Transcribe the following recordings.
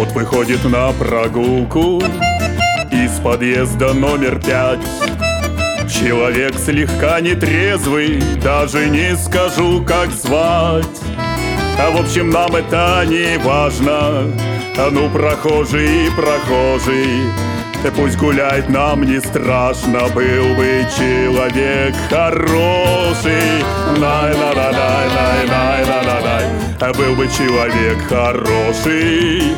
Вот выходит на прогулку из подъезда номер 5. Человек слегка нетрезвый, даже не скажу, как звать. А в общем, нам это не важно. А ну, прохожий, прохожий, пусть гуляет, нам не страшно. Был бы человек хороший, най-на-на-най-най-най-на-най. Был бы человек хороший,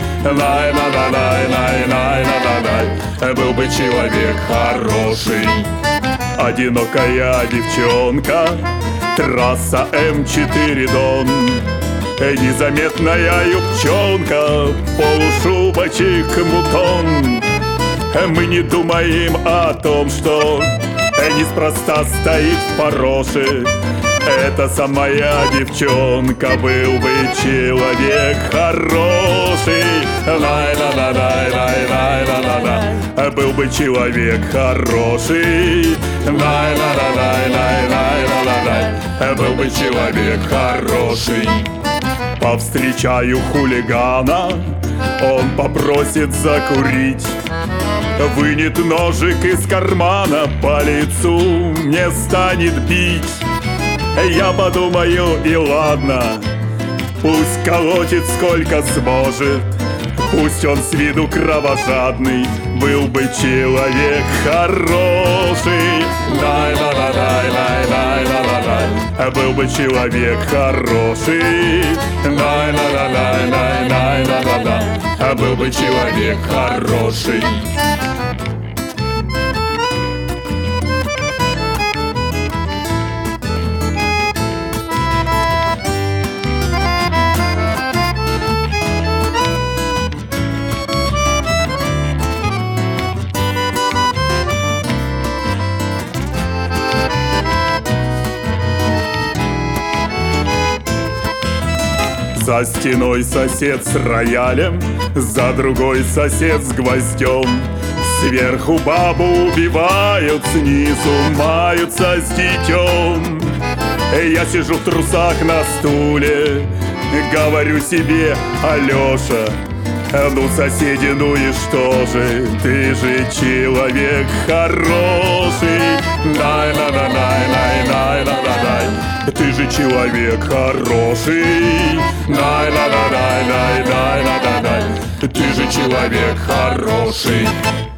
най-на-на-най-най-най-на-най. Был бы человек хороший. Одинокая девчонка, трасса М4 Дон. Незаметная юбчонка, полушубочек мутон. Мы не думаем о том, что неспроста стоит в Пороше эта самая девчонка. Был бы человек хороший, най-на-на-най-най-най-на-на. Был бы человек хороший, най-на-на-най-най-най-на-на. Был бы человек хороший. Повстречаю хулигана, он попросит закурить, вынет ножик из кармана, по лицу мне станет бить. Я подумаю, и ладно, пусть колотит сколько сможет, пусть он с виду кровожадный. Был бы человек хороший, най-на-на-най-най-най-на-най. Был бы человек хороший, най-на-на-най-най-най-на-на. Был бы человек хороший. За стеной сосед с роялем, за другой сосед с гвоздем. Сверху бабу убивают, снизу маются с детем. Я сижу в трусах на стуле, говорю себе: Алёша, ну, соседи, ну и что же? Ты же человек хороший, най-на-на-най-най-най-най-най. Ты же человек хороший, най-на-на-най-най-най-най-най. Ты же человек хороший.